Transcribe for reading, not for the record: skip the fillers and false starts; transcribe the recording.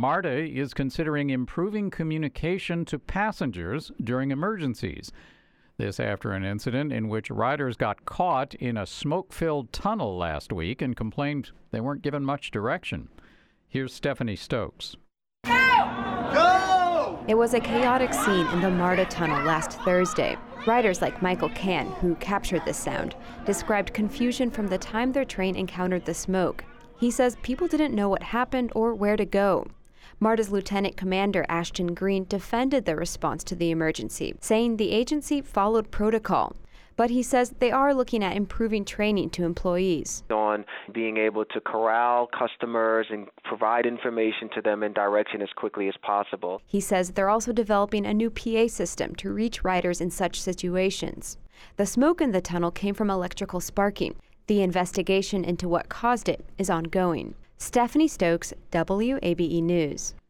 MARTA is considering improving communication to passengers during emergencies. This after an incident in which riders got caught in a smoke-filled tunnel last week and complained they weren't given much direction. Here's Stephanie Stokes. Go! It was a chaotic scene in the MARTA tunnel last Thursday. Riders like Michael Can, who captured this sound, described confusion from the time their train encountered the smoke. He says people didn't know what happened or where to go. MARTA's Lieutenant Commander Ashton Green defended the response to the emergency, saying the agency followed protocol. But he says they are looking at improving training to employees. On being able to corral customers and provide information to them and direction as quickly as possible. He says they're also developing a new PA system to reach riders in such situations. The smoke in the tunnel came from electrical sparking. The investigation into what caused it is ongoing. Stephanie Stokes, WABE News.